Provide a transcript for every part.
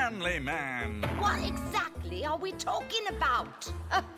manly man. What exactly are we talking about?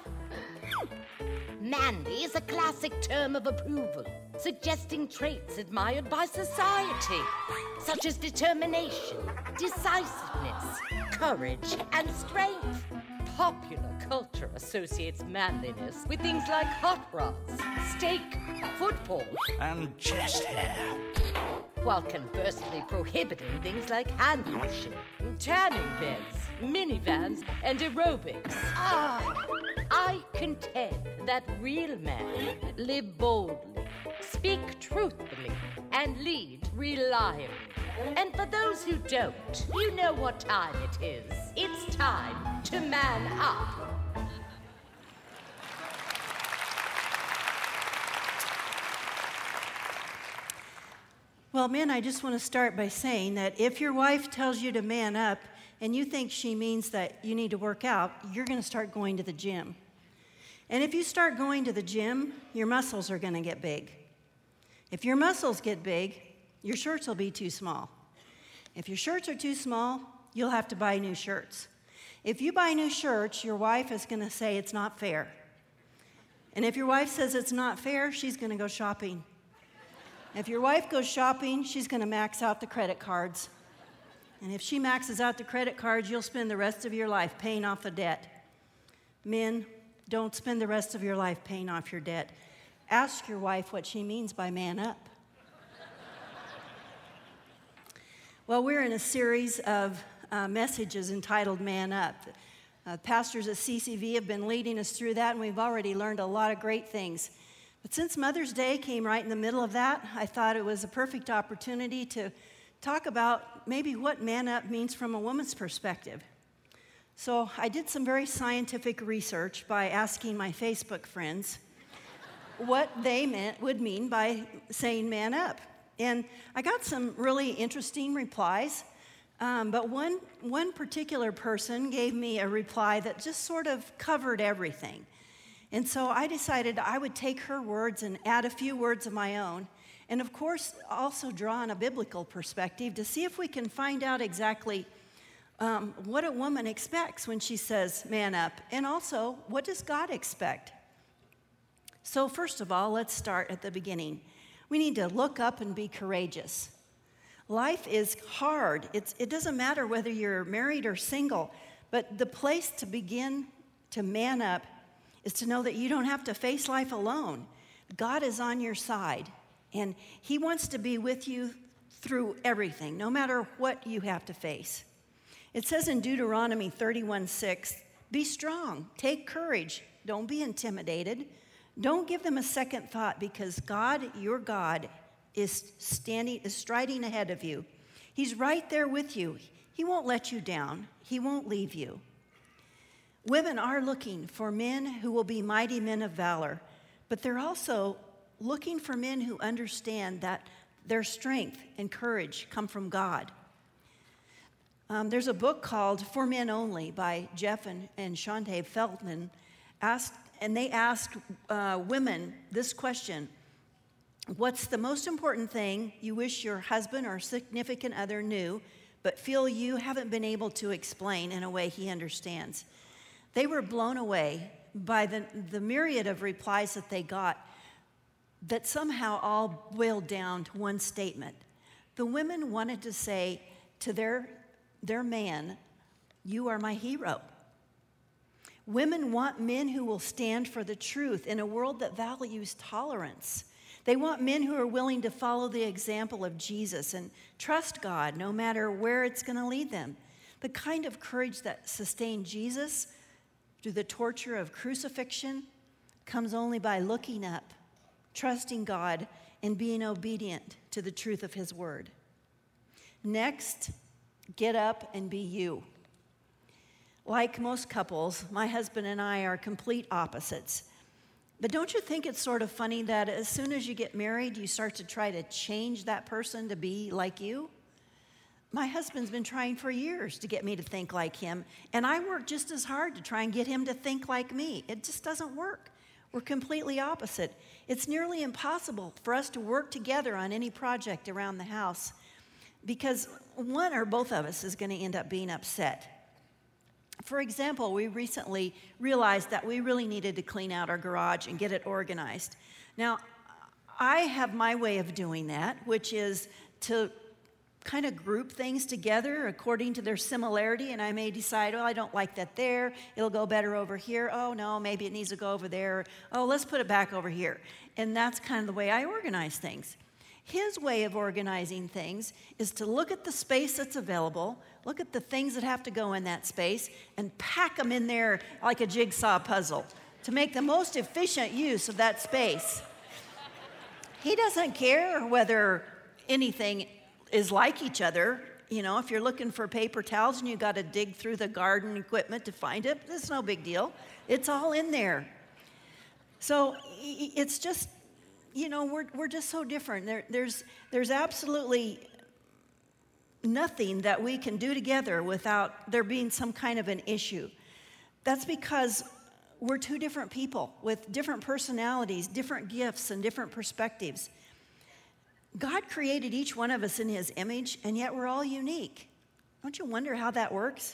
Manly is a classic term of approval, suggesting traits admired by society, such as determination, decisiveness, courage, and strength. Popular culture associates manliness with things like hot rods, steak, football, And chest hair. while conversely prohibiting things like hand washing, tanning beds, minivans, and aerobics. I contend that real men live boldly, speak truthfully, and lead reliably. And for those who don't, you know what time it is. It's time to man up. Well, men, I just want to start by saying that if your wife tells you to man up and you think she means that you need to work out, you're going to start going to the gym. And if you start going to the gym, your muscles are going to get big. If your muscles get big, your shirts will be too small. If your shirts are too small, you'll have to buy new shirts. If you buy new shirts, your wife is going to say it's not fair. And if your wife says it's not fair, she's going to go shopping. If your wife goes shopping, she's going to max out the credit cards. And if she maxes out the credit cards, you'll spend the rest of your life paying off the debt. Men, don't spend the rest of your life paying off your debt. Ask your wife what she means by man up. Well, we're in a series of messages entitled Man Up. Pastors at CCV have been leading us through that, and we've already learned a lot of great things. But since Mother's Day came right in the middle of that, I thought it was a perfect opportunity to talk about maybe what man up means from a woman's perspective. So I did some very scientific research by asking my Facebook friends what they would mean by saying man up. And I got some really interesting replies, but one particular person gave me a reply that just sort of covered everything. And so I decided I would take her words and add a few words of my own, and of course also draw on a biblical perspective to see if we can find out exactly what a woman expects when she says man up, and also what does God expect. So first of all, let's start at the beginning. We need to look up and be courageous. Life is hard. It doesn't matter whether you're married or single, but the place to begin to man up is to know that you don't have to face life alone. God is on your side, and He wants to be with you through everything, no matter what you have to face. It says in Deuteronomy 31:6, be strong, take courage, don't be intimidated. Don't give them a second thought, because God, your God, is striding ahead of you. He's right there with you. He won't let you down. He won't leave you. Women are looking for men who will be mighty men of valor, but they're also looking for men who understand that their strength and courage come from God. There's a book called For Men Only by Jeff and Shante Feldman. They asked women this question: what's the most important thing you wish your husband or significant other knew, but feel you haven't been able to explain in a way he understands? They were blown away by the myriad of replies that they got that somehow all boiled down to one statement. The women wanted to say to their man, you are my hero. Women want men who will stand for the truth in a world that values tolerance. They want men who are willing to follow the example of Jesus and trust God no matter where it's going to lead them. The kind of courage that sustained Jesus through the torture of crucifixion comes only by looking up, trusting God, and being obedient to the truth of His word. Next, get up and be you. Like most couples, my husband and I are complete opposites. But don't you think it's sort of funny that as soon as you get married, you start to try to change that person to be like you? My husband's been trying for years to get me to think like him, and I work just as hard to try and get him to think like me. It just doesn't work. We're completely opposite. It's nearly impossible for us to work together on any project around the house. because one or both of us is going to end up being upset. For example, we recently realized that we really needed to clean out our garage and get it organized. Now, I have my way of doing that, which is to kind of group things together according to their similarity, and I may decide, oh, I don't like that there. It'll go better over here. Oh, no, maybe it needs to go over there. Oh, let's put it back over here. And that's kind of the way I organize things. His way of organizing things is to look at the space that's available, look at the things that have to go in that space, and pack them in there like a jigsaw puzzle to make the most efficient use of that space. He doesn't care whether anything is like each other. You know, if you're looking for paper towels and you got to dig through the garden equipment to find it, it's no big deal. It's all in there. So it's just, you know, we're just so different. There's absolutely nothing that we can do together without there being some kind of an issue. That's because we're two different people with different personalities, different gifts, and different perspectives. God created each one of us in his image, and yet we're all unique. Don't you wonder how that works?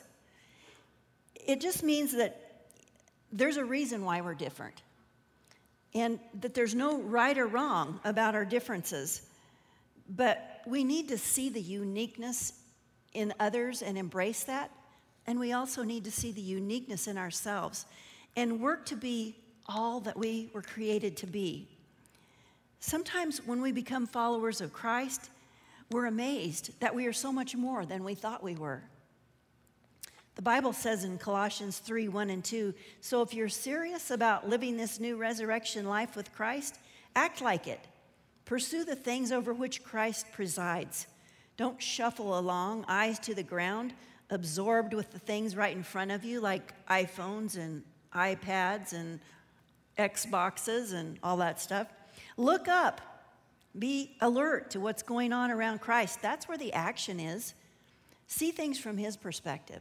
It just means that there's a reason why we're different, and that there's no right or wrong about our differences. But we need to see the uniqueness in others and embrace that, and we also need to see the uniqueness in ourselves and work to be all that we were created to be. Sometimes when we become followers of Christ, we're amazed that we are so much more than we thought we were. The Bible says in Colossians 3:1-2, so if you're serious about living this new resurrection life with Christ, act like it. Pursue the things over which Christ presides. Don't shuffle along, eyes to the ground, absorbed with the things right in front of you, like iPhones and iPads and Xboxes and all that stuff. Look up. Be alert to what's going on around Christ. That's where the action is. See things from his perspective.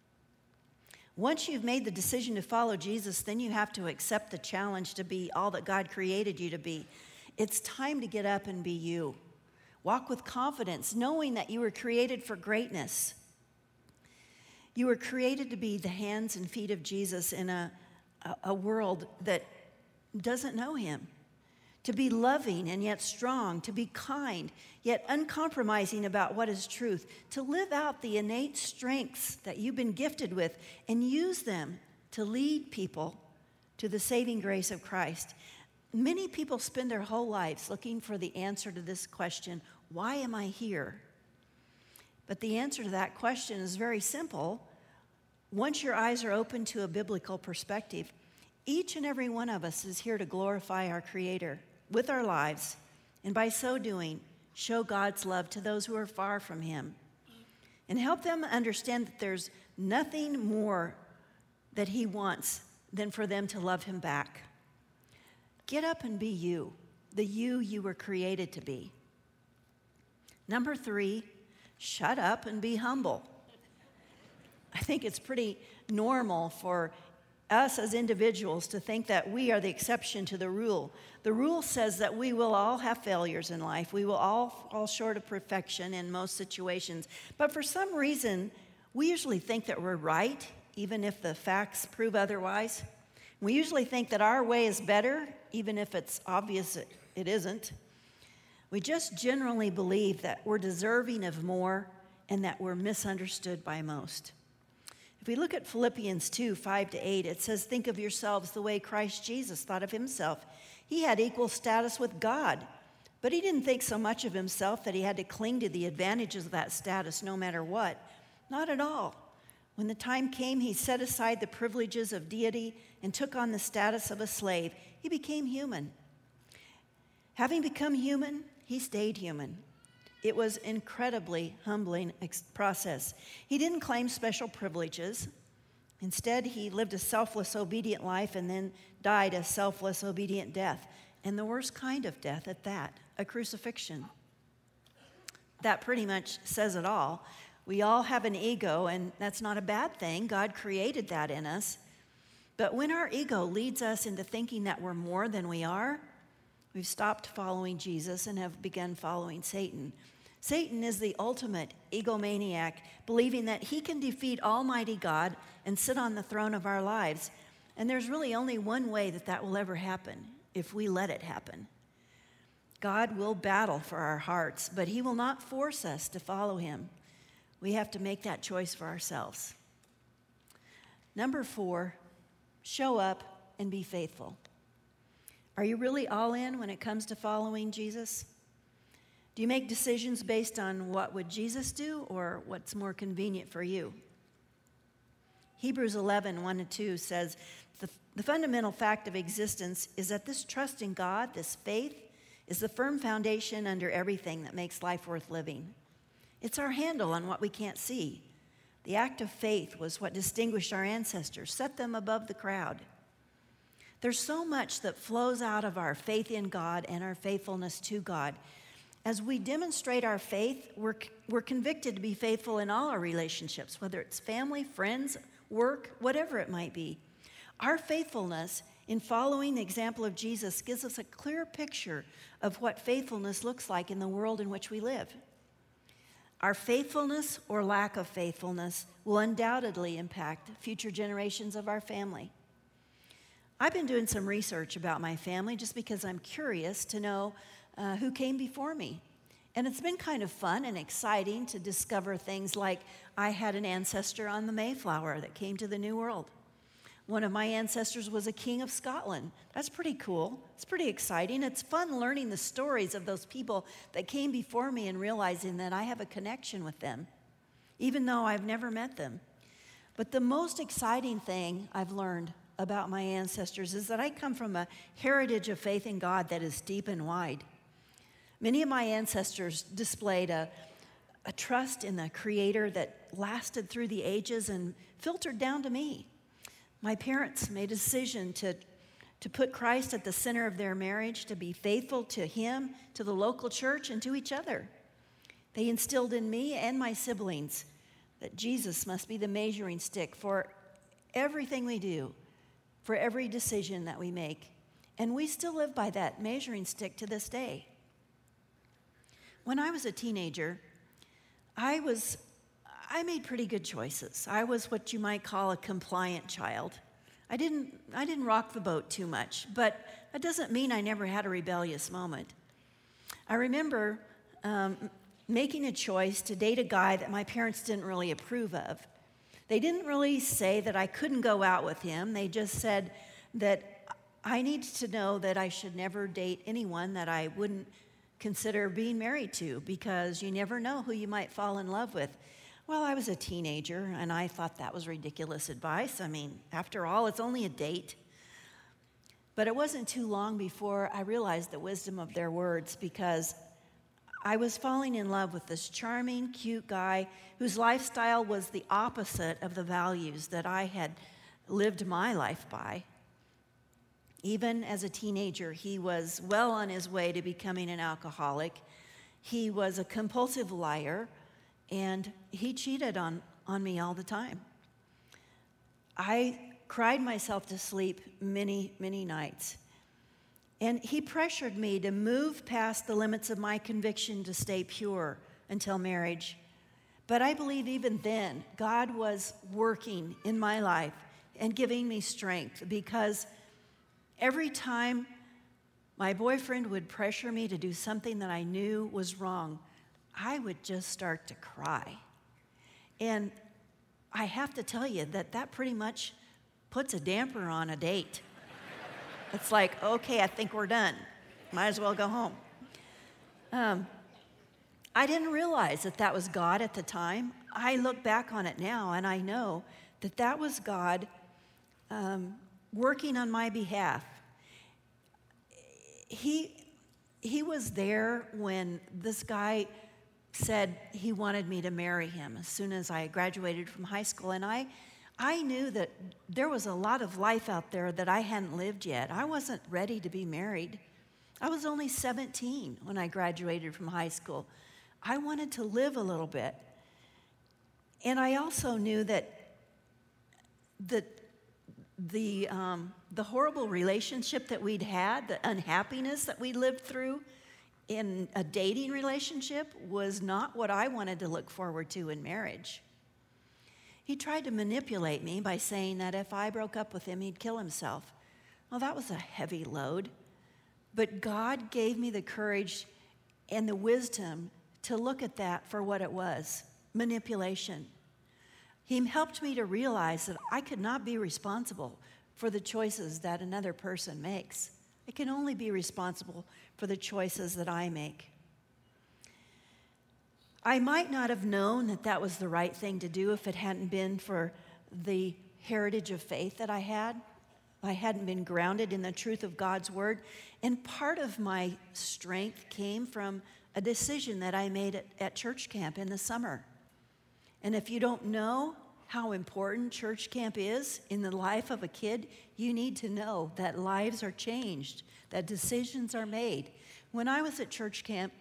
Once you've made the decision to follow Jesus, then you have to accept the challenge to be all that God created you to be. It's time to get up and be you. Walk with confidence, knowing that you were created for greatness. You were created to be the hands and feet of Jesus in a world that doesn't know him. To be loving and yet strong, to be kind, yet uncompromising about what is truth, to live out the innate strengths that you've been gifted with and use them to lead people to the saving grace of Christ. Many people spend their whole lives looking for the answer to this question, why am I here? But the answer to that question is very simple. Once your eyes are open to a biblical perspective, each and every one of us is here to glorify our Creator with our lives, and by so doing, show God's love to those who are far from him, and help them understand that there's nothing more that he wants than for them to love him back. Get up and be you, the you were created to be. Number 3, shut up and be humble. I think it's pretty normal for us as individuals to think that we are the exception to the rule. The rule says that we will all have failures in life. We will all fall short of perfection in most situations. But for some reason, we usually think that we're right, even if the facts prove otherwise. We usually think that our way is better, even if it's obvious it isn't. We just generally believe that we're deserving of more and that we're misunderstood by most. If we look at Philippians 2:5-8, it says, think of yourselves the way Christ Jesus thought of himself. He had equal status with God, but he didn't think so much of himself that he had to cling to the advantages of that status no matter what. Not at all. When the time came, he set aside the privileges of deity and took on the status of a slave. He became human. Having become human, he stayed human. It was an incredibly humbling process. He didn't claim special privileges. Instead, he lived a selfless, obedient life and then died a selfless, obedient death. And the worst kind of death at that, a crucifixion. That pretty much says it all. We all have an ego, and that's not a bad thing. God created that in us. But when our ego leads us into thinking that we're more than we are, we've stopped following Jesus and have begun following Satan. Satan is the ultimate egomaniac, believing that he can defeat Almighty God and sit on the throne of our lives. And there's really only one way that that will ever happen, if we let it happen. God will battle for our hearts, but he will not force us to follow him. We have to make that choice for ourselves. Number 4, show up and be faithful. Are you really all in when it comes to following Jesus? Do you make decisions based on what would Jesus do or what's more convenient for you? Hebrews 11, 1-2 says, the fundamental fact of existence is that this trust in God, this faith, is the firm foundation under everything that makes life worth living. It's our handle on what we can't see. The act of faith was what distinguished our ancestors, set them above the crowd. There's so much that flows out of our faith in God and our faithfulness to God. As we demonstrate our faith, we're convicted to be faithful in all our relationships, whether it's family, friends, work, whatever it might be. Our faithfulness in following the example of Jesus gives us a clear picture of what faithfulness looks like in the world in which we live. Our faithfulness or lack of faithfulness will undoubtedly impact future generations of our family. I've been doing some research about my family just because I'm curious to know who came before me. And it's been kind of fun and exciting to discover things like I had an ancestor on the Mayflower that came to the New World. One of my ancestors was a king of Scotland. That's pretty cool. It's pretty exciting. It's fun learning the stories of those people that came before me and realizing that I have a connection with them, even though I've never met them. But the most exciting thing I've learned about my ancestors is that I come from a heritage of faith in God that is deep and wide. Many of my ancestors displayed a trust in the Creator that lasted through the ages and filtered down to me. My parents made a decision to put Christ at the center of their marriage, to be faithful to him, to the local church, and to each other. They instilled in me and my siblings that Jesus must be the measuring stick for everything we do, for every decision that we make. And we still live by that measuring stick to this day. When I was a teenager, I made pretty good choices. I was what you might call a compliant child. I didn't rock the boat too much, but that doesn't mean I never had a rebellious moment. I remember making a choice to date a guy that my parents didn't really approve of. They didn't really say that I couldn't go out with him. They just said that I needed to know that I should never date anyone that I wouldn't consider being married to, because you never know who you might fall in love with. Well, I was a teenager, and I thought that was ridiculous advice. I mean, after all, it's only a date. But it wasn't too long before I realized the wisdom of their words, because I was falling in love with this charming, cute guy whose lifestyle was the opposite of the values that I had lived my life by. Even as a teenager, he was well on his way to becoming an alcoholic. He was a compulsive liar, and he cheated on me all the time. I cried myself to sleep many, many nights. And he pressured me to move past the limits of my conviction to stay pure until marriage. But I believe even then, God was working in my life and giving me strength, because every time my boyfriend would pressure me to do something that I knew was wrong, I would just start to cry. And I have to tell you that pretty much puts a damper on a date. It's like, okay, I think we're done. Might as well go home. I didn't realize that was God at the time. I look back on it now, and I know that was God working on my behalf. He was there when this guy said he wanted me to marry him as soon as I graduated from high school, and I knew that there was a lot of life out there that I hadn't lived yet. I wasn't ready to be married. I was only 17 when I graduated from high school. I wanted to live a little bit. And I also knew that the horrible relationship that we'd had, the unhappiness that we lived through, in a dating relationship was not what I wanted to look forward to in marriage. He tried to manipulate me by saying that if I broke up with him, he'd kill himself. Well, that was a heavy load. But God gave me the courage and the wisdom to look at that for what it was, manipulation. He helped me to realize that I could not be responsible for the choices that another person makes. I can only be responsible for the choices that I make. I might not have known that that was the right thing to do if it hadn't been for the heritage of faith that I had. I hadn't been grounded in the truth of God's word. And part of my strength came from a decision that I made at church camp in the summer. And if you don't know how important church camp is in the life of a kid, you need to know that lives are changed, that decisions are made. When I was at church camp,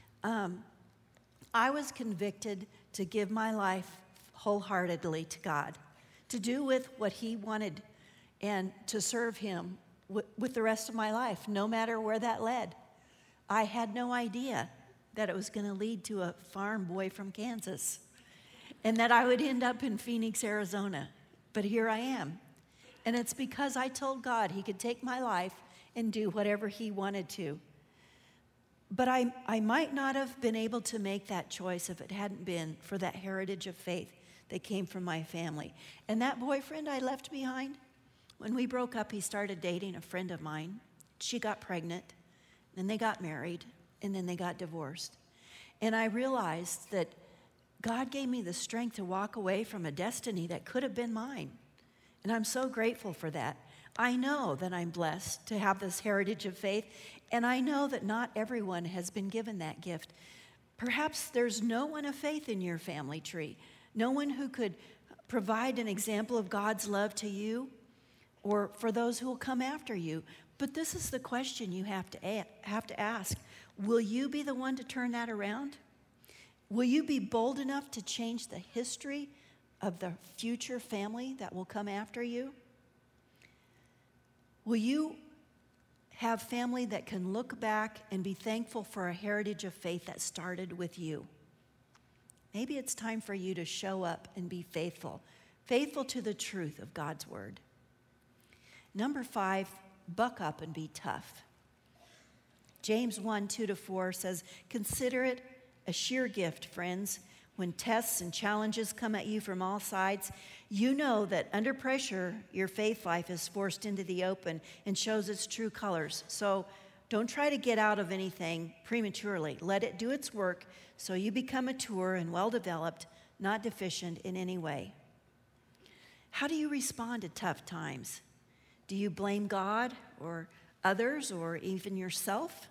I was convicted to give my life wholeheartedly to God, to do with what He wanted and to serve Him with the rest of my life, no matter where that led. I had no idea that it was going to lead to a farm boy from Kansas and that I would end up in Phoenix, Arizona. But here I am. And it's because I told God He could take my life and do whatever He wanted to. But I might not have been able to make that choice if it hadn't been for that heritage of faith that came from my family. And that boyfriend I left behind, when we broke up, he started dating a friend of mine. She got pregnant, then they got married, and then they got divorced. And I realized that God gave me the strength to walk away from a destiny that could have been mine. And I'm so grateful for that. I know that I'm blessed to have this heritage of faith, and I know that not everyone has been given that gift. Perhaps there's no one of faith in your family tree, no one who could provide an example of God's love to you or for those who will come after you. But this is the question you have to ask. Will you be the one to turn that around? Will you be bold enough to change the history of the future family that will come after you? Will you have family that can look back and be thankful for a heritage of faith that started with you? Maybe it's time for you to show up and be faithful to the truth of God's word. Number 5, buck up and be tough. James 1:2-4 says, "Consider it a sheer gift, friends, when tests and challenges come at you from all sides. You know that under pressure, your faith life is forced into the open and shows its true colors. So don't try to get out of anything prematurely. Let it do its work so you become mature and well-developed, not deficient in any way." How do you respond to tough times? Do you blame God or others or even yourself?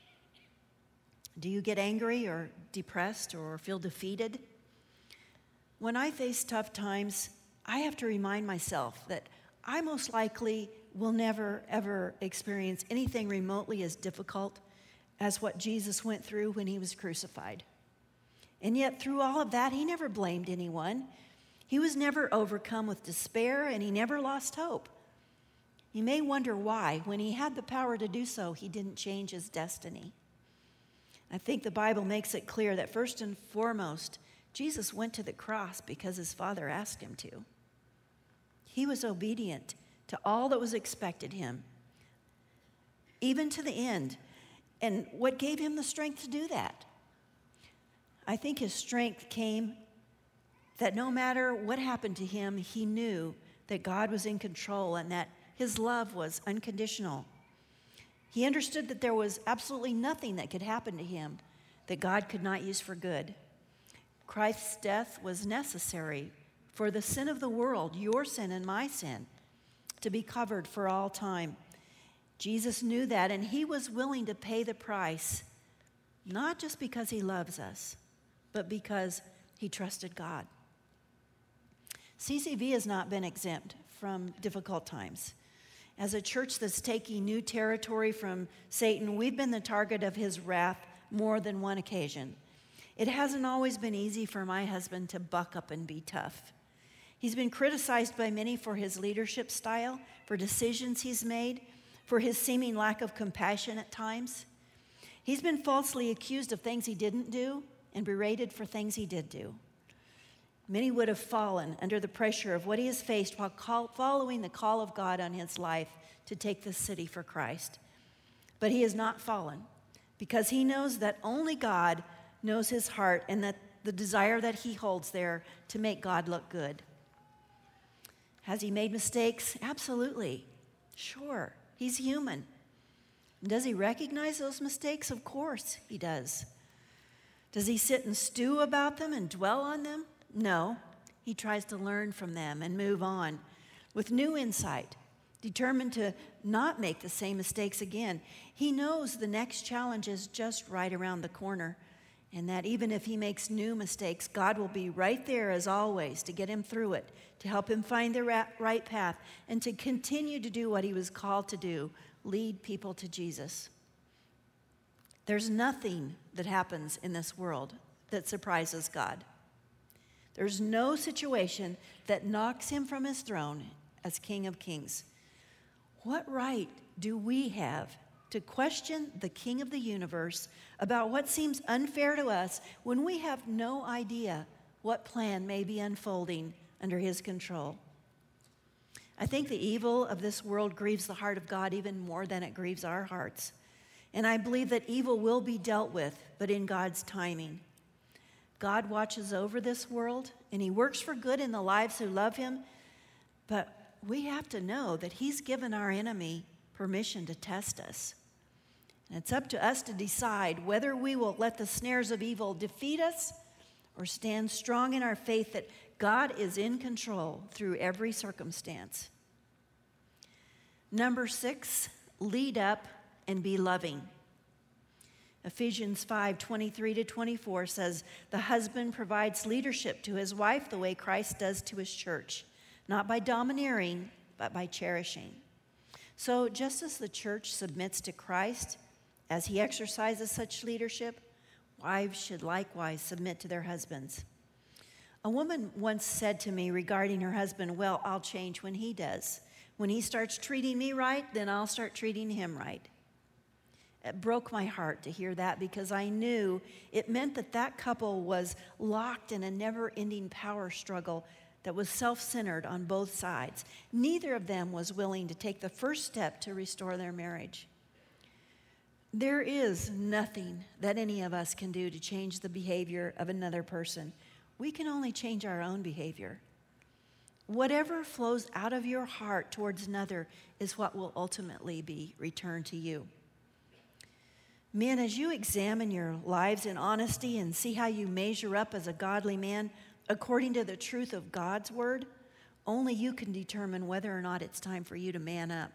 Do you get angry or depressed or feel defeated? When I face tough times, I have to remind myself that I most likely will never, ever experience anything remotely as difficult as what Jesus went through when He was crucified. And yet, through all of that, He never blamed anyone. He was never overcome with despair, and He never lost hope. You may wonder why, when He had the power to do so, He didn't change His destiny. I think the Bible makes it clear that first and foremost, Jesus went to the cross because His Father asked Him to. He was obedient to all that was expected Him, even to the end. And what gave Him the strength to do that? I think His strength came that no matter what happened to Him, He knew that God was in control and that His love was unconditional. He understood that there was absolutely nothing that could happen to Him that God could not use for good. Christ's death was necessary for the sin of the world, your sin and my sin, to be covered for all time. Jesus knew that, and He was willing to pay the price, not just because He loves us, but because He trusted God. CCV has not been exempt from difficult times. As a church that's taking new territory from Satan, we've been the target of his wrath more than one occasion. It hasn't always been easy for my husband to buck up and be tough. He's been criticized by many for his leadership style, for decisions he's made, for his seeming lack of compassion at times. He's been falsely accused of things he didn't do and berated for things he did do. Many would have fallen under the pressure of what he has faced while following the call of God on his life to take the city for Christ. But he has not fallen because he knows that only God knows his heart and that the desire that he holds there to make God look good. Has he made mistakes? Absolutely. Sure. He's human. Does he recognize those mistakes? Of course he does. Does he sit and stew about them and dwell on them? No. He tries to learn from them and move on with new insight, determined to not make the same mistakes again. He knows the next challenge is just right around the corner, and that even if he makes new mistakes, God will be right there as always to get him through it, to help him find the right path, and to continue to do what he was called to do, lead people to Jesus. There's nothing that happens in this world that surprises God. There's no situation that knocks him from his throne as King of Kings. What right do we have to question the King of the universe about what seems unfair to us when we have no idea what plan may be unfolding under his control? I think the evil of this world grieves the heart of God even more than it grieves our hearts. And I believe that evil will be dealt with, but in God's timing. God watches over this world, and he works for good in the lives who love him. But we have to know that he's given our enemy permission to test us. And it's up to us to decide whether we will let the snares of evil defeat us or stand strong in our faith that God is in control through every circumstance. Number 6, lead up and be loving. Ephesians 5:23-24 says, the husband provides leadership to his wife the way Christ does to his church, not by domineering, but by cherishing. So just as the church submits to Christ as he exercises such leadership, wives should likewise submit to their husbands. A woman once said to me regarding her husband, well, I'll change when he does. When he starts treating me right, then I'll start treating him right. It broke my heart to hear that because I knew it meant that that couple was locked in a never-ending power struggle that was self-centered on both sides. Neither of them was willing to take the first step to restore their marriage. There is nothing that any of us can do to change the behavior of another person. We can only change our own behavior. Whatever flows out of your heart towards another is what will ultimately be returned to you. Men, as you examine your lives in honesty and see how you measure up as a godly man according to the truth of God's word, only you can determine whether or not it's time for you to man up.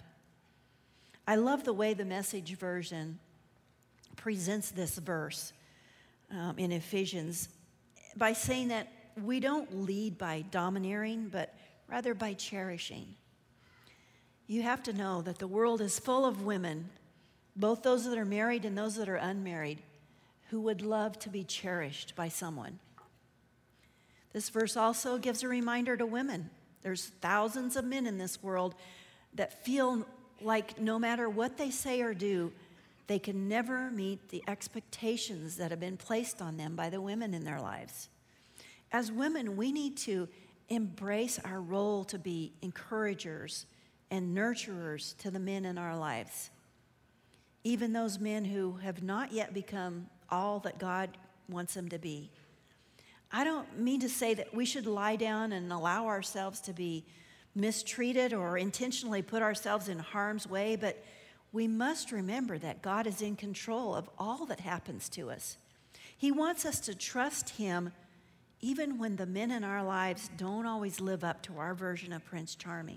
I love the way the Message version presents this verse in Ephesians by saying that we don't lead by domineering, but rather by cherishing. You have to know that the world is full of women, both those that are married and those that are unmarried, who would love to be cherished by someone. This verse also gives a reminder to women. There's thousands of men in this world that feel like no matter what they say or do, they can never meet the expectations that have been placed on them by the women in their lives. As women, we need to embrace our role to be encouragers and nurturers to the men in our lives. Even those men who have not yet become all that God wants them to be. I don't mean to say that we should lie down and allow ourselves to be mistreated or intentionally put ourselves in harm's way, but we must remember that God is in control of all that happens to us. He wants us to trust him even when the men in our lives don't always live up to our version of Prince Charming.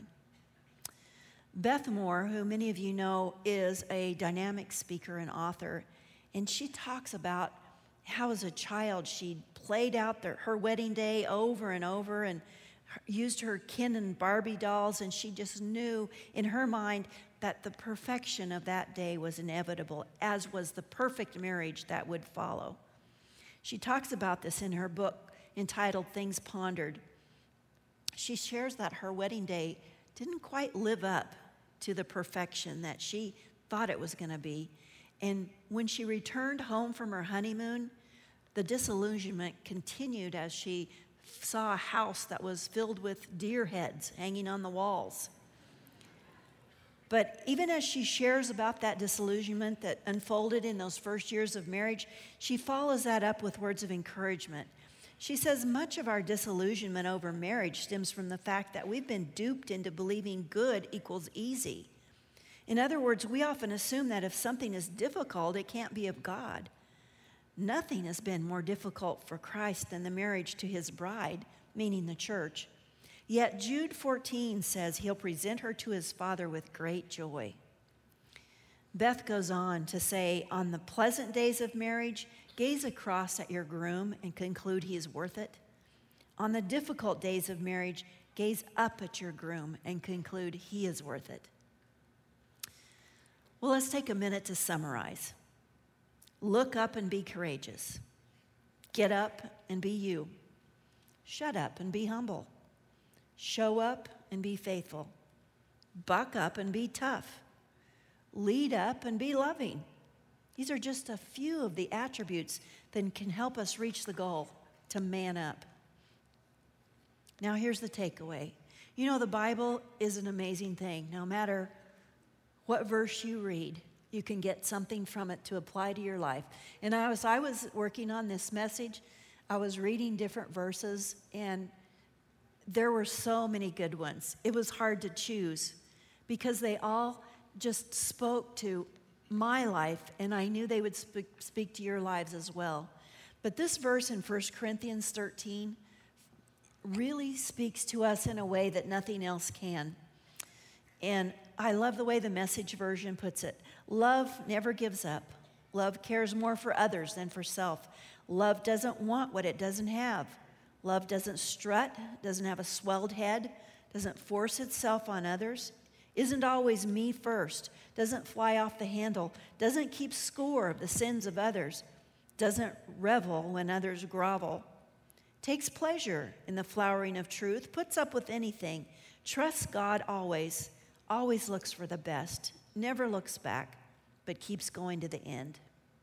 Beth Moore, who many of you know, is a dynamic speaker and author, and she talks about how as a child she played out her wedding day over and over and used her Ken and Barbie dolls, and she just knew in her mind that the perfection of that day was inevitable, as was the perfect marriage that would follow. She talks about this in her book entitled Things Pondered. She shares that her wedding day didn't quite live up to the perfection that she thought it was going to be. And when she returned home from her honeymoon, the disillusionment continued as she saw a house that was filled with deer heads hanging on the walls. But even as she shares about that disillusionment that unfolded in those first years of marriage, she follows that up with words of encouragement. She says much of our disillusionment over marriage stems from the fact that we've been duped into believing good equals easy. In other words, we often assume that if something is difficult, it can't be of God. Nothing has been more difficult for Christ than the marriage to his bride, meaning the church. Yet Jude 14 says he'll present her to his Father with great joy. Beth goes on to say, on the pleasant days of marriage, gaze across at your groom and conclude he is worth it. On the difficult days of marriage, gaze up at your groom and conclude he is worth it. Well, let's take a minute to summarize. Look up and be courageous. Get up and be you. Shut up and be humble. Show up and be faithful. Buck up and be tough. Lead up and be loving. These are just a few of the attributes that can help us reach the goal to man up. Now, here's the takeaway. You know, the Bible is an amazing thing. No matter what verse you read, you can get something from it to apply to your life. And as I was working on this message, I was reading different verses, and there were so many good ones. It was hard to choose because they all just spoke to my life, and I knew they would speak to your lives as well. But this verse in 1 Corinthians 13 really speaks to us in a way that nothing else can. And I love the way the Message version puts it. Love never gives up. Love cares more for others than for self. Love doesn't want what it doesn't have. Love doesn't strut, doesn't have a swelled head, doesn't force itself on others, isn't always me first, doesn't fly off the handle, doesn't keep score of the sins of others, doesn't revel when others grovel, takes pleasure in the flowering of truth, puts up with anything, trusts God always, always looks for the best, never looks back, but keeps going to the end.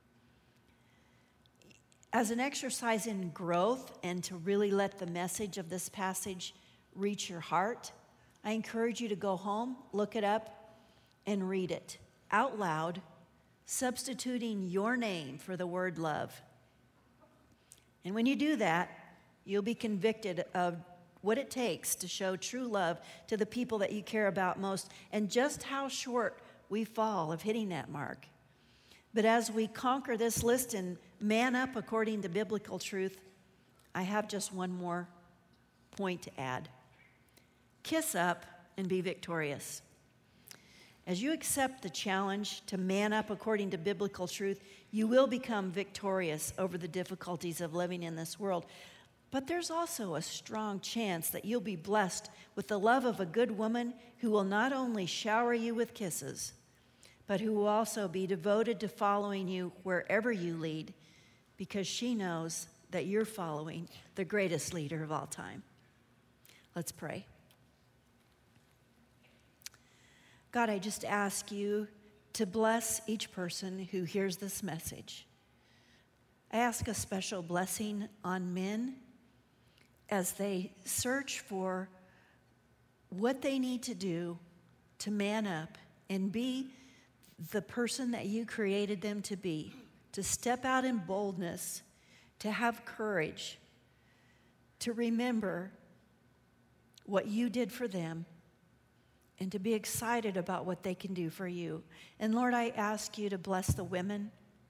As an exercise in growth and to really let the message of this passage reach your heart, I encourage you to go home, look it up, and read it out loud, substituting your name for the word love. And when you do that, you'll be convicted of what it takes to show true love to the people that you care about most, and just how short we fall of hitting that mark. But as we conquer this list and man up according to biblical truth, I have just one more point to add. Kiss up and be victorious. As you accept the challenge to man up according to biblical truth, you will become victorious over the difficulties of living in this world. But there's also a strong chance that you'll be blessed with the love of a good woman who will not only shower you with kisses, but who will also be devoted to following you wherever you lead, because she knows that you're following the greatest leader of all time. Let's pray. God, I just ask you to bless each person who hears this message. I ask a special blessing on men as they search for what they need to do to man up and be the person that you created them to be, to step out in boldness, to have courage, to remember what you did for them, and to be excited about what they can do for you. And Lord, I ask you to bless the women.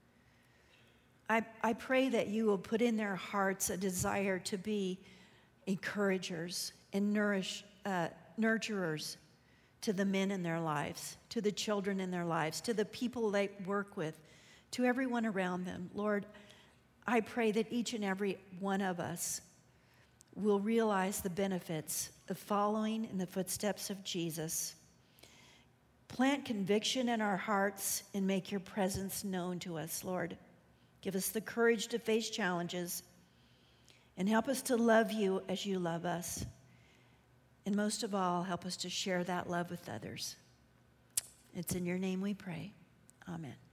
I pray that you will put in their hearts a desire to be encouragers and nurturers to the men in their lives, to the children in their lives, to the people they work with, to everyone around them. Lord, I pray that each and every one of us will realize the benefits of following in the footsteps of Jesus. Plant conviction in our hearts and make your presence known to us, Lord. Give us the courage to face challenges and help us to love you as you love us. And most of all, help us to share that love with others. It's in your name we pray. Amen.